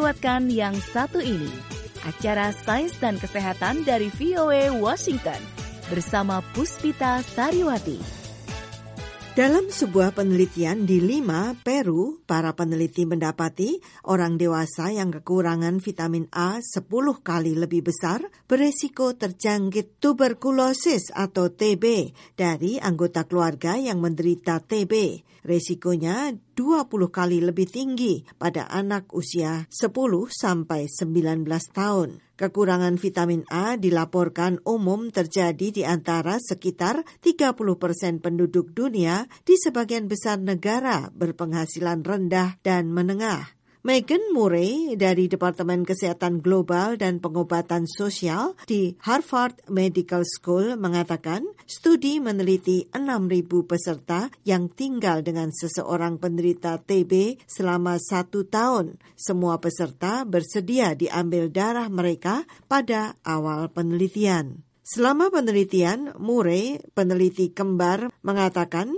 lewatkan yang satu ini, acara Sains dan Kesehatan dari VOA Washington bersama Puspita Sariwati. Dalam sebuah penelitian di Lima, Peru, para peneliti mendapati orang dewasa yang kekurangan vitamin A 10 kali lebih besar beresiko terjangkit tuberkulosis atau TB dari anggota keluarga yang menderita TB. Resikonya 20 kali lebih tinggi pada anak usia 10 sampai 19 tahun. Kekurangan vitamin A dilaporkan umum terjadi di antara sekitar 30% penduduk dunia di sebagian besar negara berpenghasilan rendah dan menengah. Megan Murray dari Departemen Kesehatan Global dan Pengobatan Sosial di Harvard Medical School mengatakan studi meneliti 6.000 peserta yang tinggal dengan seseorang penderita TB selama 1 tahun. Semua peserta bersedia diambil darah mereka pada awal penelitian. Selama penelitian, Murray, peneliti kembar, mengatakan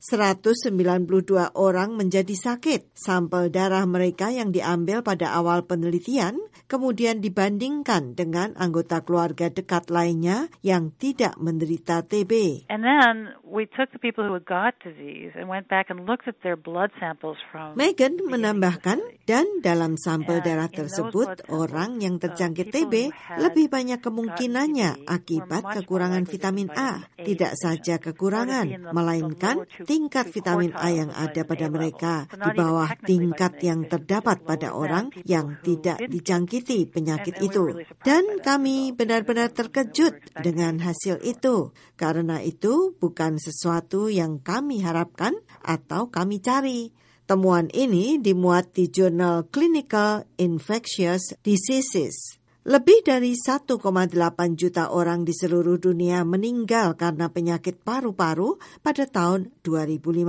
192 orang menjadi sakit. Sampel darah mereka yang diambil pada awal penelitian kemudian dibandingkan dengan anggota keluarga dekat lainnya yang tidak menderita TB. And then we took the people who had got disease and went back and looked at their blood samples from. Megan menambahkan, dan dalam sampel darah tersebut orang yang terjangkit TB lebih banyak kemungkinannya akibat kekurangan vitamin A. Tidak saja kekurangan, melainkan tingkat vitamin A yang ada pada mereka di bawah tingkat yang terdapat pada orang yang tidak dijangkiti penyakit itu. Dan kami benar-benar terkejut dengan hasil itu, karena itu bukan sesuatu yang kami harapkan atau kami cari. Temuan ini dimuat di jurnal Clinical Infectious Diseases. Lebih dari 1,8 juta orang di seluruh dunia meninggal karena penyakit paru-paru pada tahun 2015.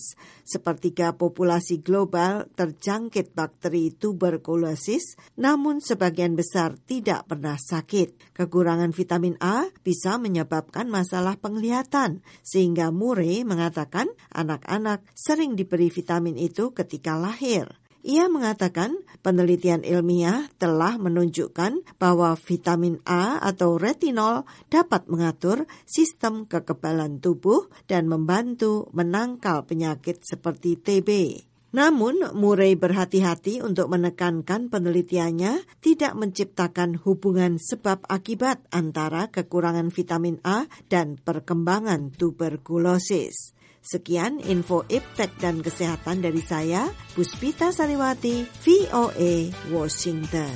Sepertiga populasi global terjangkit bakteri tuberkulosis, namun sebagian besar tidak pernah sakit. Kekurangan vitamin A bisa menyebabkan masalah penglihatan, sehingga Murray mengatakan anak-anak sering diberi vitamin itu ketika lahir. Ia mengatakan penelitian ilmiah telah menunjukkan bahwa vitamin A atau retinol dapat mengatur sistem kekebalan tubuh dan membantu menangkal penyakit seperti TB. Namun, Murray berhati-hati untuk menekankan penelitiannya tidak menciptakan hubungan sebab akibat antara kekurangan vitamin A dan perkembangan tuberkulosis. Sekian info iptek dan kesehatan dari saya, Puspita Sariwati, VOA Washington.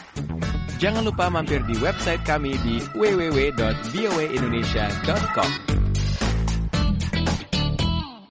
Jangan lupa mampir di website kami di www.voaindonesia.com.